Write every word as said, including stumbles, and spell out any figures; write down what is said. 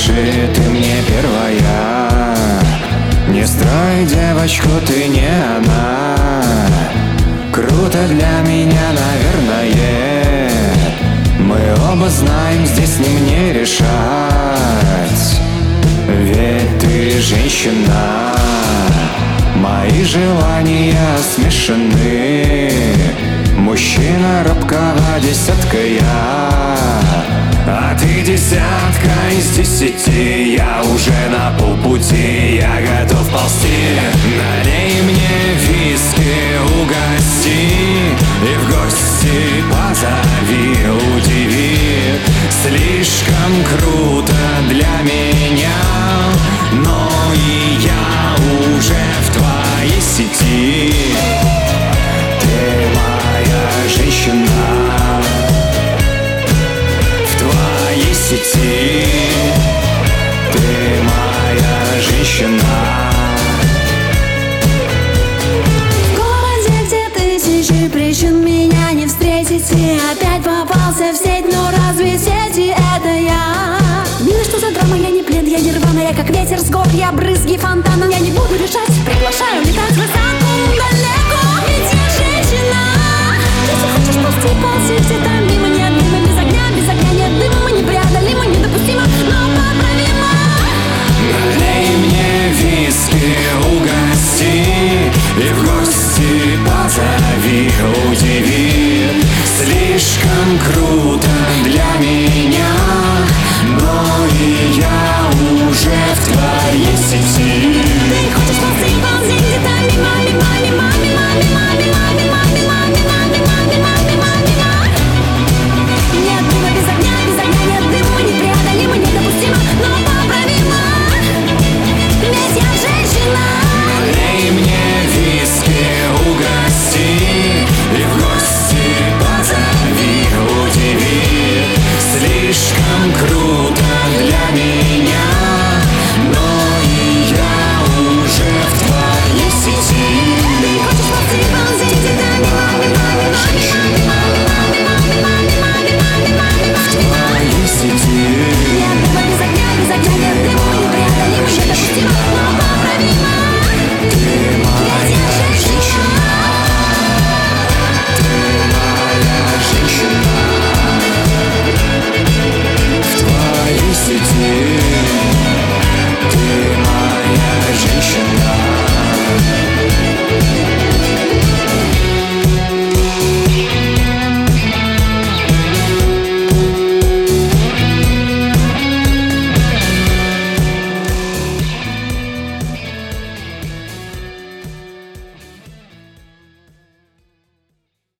дыши, ты мне первая. Не строй девочку, ты не она. Круто для меня, наверное. Мы оба знаем, здесь не мне решать. Ведь ты женщина. Мои желания смешаны. Мужчина робкого десятка я, а ты десятка из десяти. Я уже на полпути, я готов ползти. Налей мне виски, угости, и в гости позови, удиви. Слишком круто для меня, но и я уже в твоей сети. Ты моя женщина, в твоей сети. Ты моя женщина. В городе, где тысячи причин меня не встретить, и опять попался в сеть, но разве сети это я? Милый, что за драма, я не плен, я нирвана, я как ветер с гор, я брызги фонтана. Я не буду решать, приглашаю летать высоко, далеко, ведь я женщина. Если хочешь ползти, ползи где-то мимо, нет дыма, без огня, без огня нет дыма. Мы непреодолимы, недопустимо, но поправимо. Налей мне виски, угости, и в гости позови, удиви. Слишком круто для меня, но и я уже в твоей сети.